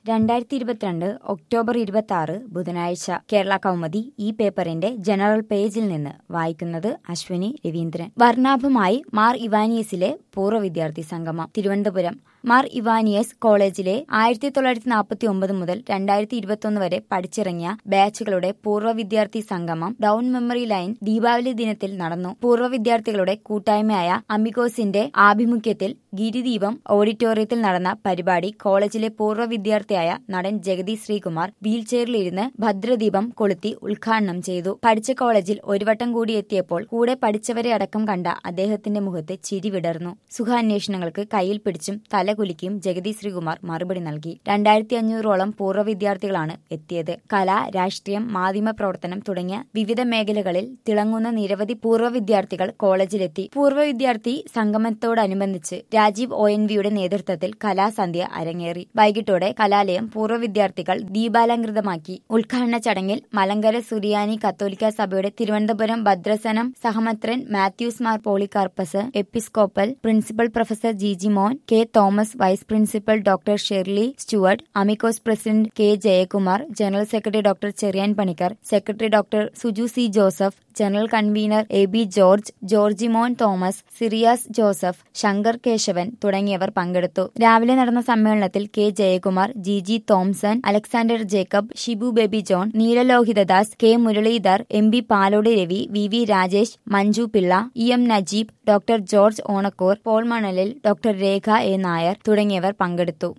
2022 October 26 ബുധനാഴ്ച കേരള കൗമുദി ഈ പേപ്പറിന്റെ ജനറൽ പേജിൽ നിന്ന് വായിക്കുന്നത് അശ്വിനി രവീന്ദ്രൻ. വർണ്ണാഭമായി മാർ ഇവാനിയസിലെ പൂർവ്വ വിദ്യാർത്ഥി സംഗമം. തിരുവനന്തപുരം മാർ ഇവാനിയസ് കോളേജിലെ 1949 മുതൽ 2021 വരെ പഠിച്ചിറങ്ങിയ ബാച്ചുകളുടെ പൂർവ്വ വിദ്യാർത്ഥി സംഗമം ഡൗൺ മെമ്മറി ലൈൻ ദീപാവലി ദിനത്തിൽ നടന്നു. പൂർവ്വ വിദ്യാർത്ഥികളുടെ കൂട്ടായ്മയായ അമിഗോസിന്റെ ആഭിമുഖ്യത്തിൽ ഗിരിദീപം ഓഡിറ്റോറിയത്തിൽ നടന്ന പരിപാടി കോളേജിലെ പൂർവ്വ വിദ്യാർത്ഥിയായ നടൻ ജഗതി ശ്രീകുമാർ വീൽചെയറിലിരുന്ന് ഭദ്രദീപം കൊളുത്തി ഉദ്ഘാടനം ചെയ്തു. പഠിച്ച കോളേജിൽ ഒരു വട്ടം കൂടി എത്തിയപ്പോൾ കൂടെ പഠിച്ചവരെ അടക്കം കണ്ട അദ്ദേഹത്തിന്റെ മുഖത്ത് ചിരി വിടർന്നു. സുഖാന്വേഷണങ്ങൾക്ക് കയ്യിൽ പിടിച്ചും തലകുലുക്കിയും ജഗതി ശ്രീകുമാർ മറുപടി നൽകി. 2500ഓളം പൂർവ്വ വിദ്യാർത്ഥികളാണ് എത്തിയത്. കല, രാഷ്ട്രീയം, മാധ്യമ പ്രവർത്തനം തുടങ്ങിയ വിവിധ മേഖലകളിൽ തിളങ്ങുന്ന നിരവധി പൂർവ്വ വിദ്യാർത്ഥികൾ കോളേജിലെത്തി. പൂർവ്വ വിദ്യാർത്ഥി സംഗമത്തോടനുബന്ധിച്ച് രാജീവ് ONVയുടെ നേതൃത്വത്തിൽ കലാസന്ധ്യ അരങ്ങേറി. വൈകിട്ടോടെ കലാലയം പൂർവ്വ വിദ്യാർത്ഥികൾ ദീപാലങ്കൃതമാക്കി. ഉദ്ഘാടന ചടങ്ങിൽ മലങ്കര സുറിയാനി കത്തോലിക്ക സഭയുടെ തിരുവനന്തപുരം ഭദ്രസനം സഹമത്രൻ Mathews Mar Polycarpus, episcopal principal professor Jiji Mon, K Thomas, vice principal doctor Shirley Stuart, Amicos president K Jayakumar, general secretary doctor Cherian Panicker, secretary doctor Suju C Joseph, general convener AB George, Georgimon Thomas, സിറിയാസ് ജോസഫ്, ശങ്കർ കേശവൻ തുടങ്ങിയവർ പങ്കെടുത്തു. രാവിലെ നടന്ന സമ്മേളനത്തിൽ K Jayakumar, Jiji Thomson, Alexander Jacob, Shibu Baby John, Neelalohithadas, K Muraleedhar, MB Palode Ravi, VV Rajesh, Manju Pillai, EM Najeeb, doctor George Onakkoor, Paul Manalil, doctor Rekha A Nair തുടങ്ങിയവർ പങ്കെടുത്തു.